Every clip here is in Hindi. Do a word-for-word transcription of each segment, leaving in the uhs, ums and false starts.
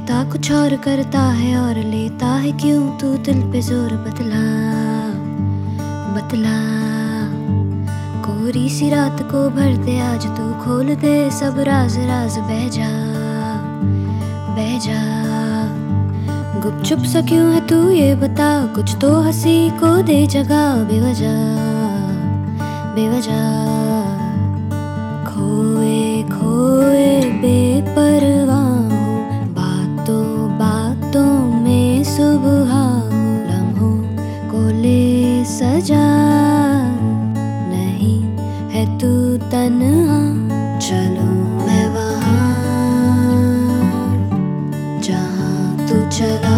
कहता कुछ और करता है और लेता है क्यों तू दिल पे जोर, बतला बतला। कोरी सी रात को भर दे आज तू, खोल दे सब राज राज, बह जा बह जा। गुपचुप सा क्यों है तू ये बता, कुछ तो हंसी को दे जगह, बेवजह बेवजह। खोए खोए बेपरवाह हूँ, बातों बातों में सुबह हूँ, लम्हों को ले सजा, नहीं है तू तन्हा। चलूं मैं वहाँ जहाँ तू चला,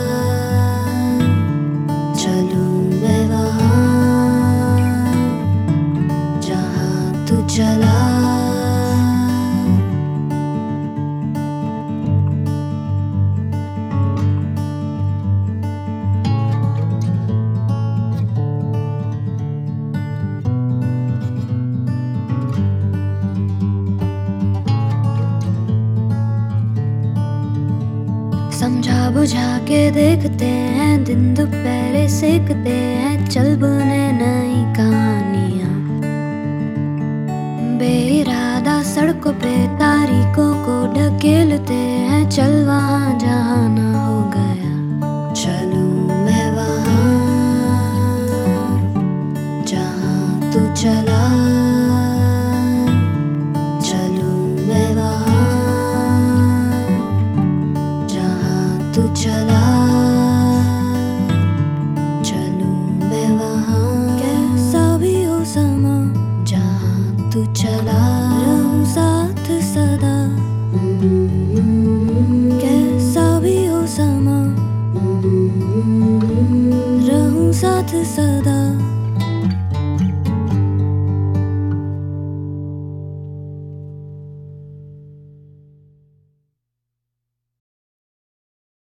चलूं मैं वहाँ जहाँ तू चला। समझा बुझा के देखते हैं, दिन दोपहरे सेकते हैं, चल बुने नई कहानियां। बेइरादा सड़कों पे तारीखों को ढकेलते हैं, चल वहाँ जहाँ ना हो गया। चलूं मैं वहाँ जहाँ तू चला, चलूं मैं वहाँ तू चला, चलूं मैं वहाँ। कैसा भी हो समा जहाँ तू चला, रहूं साथ सदा। कैसा भी हो समा रहूं साथ सदा।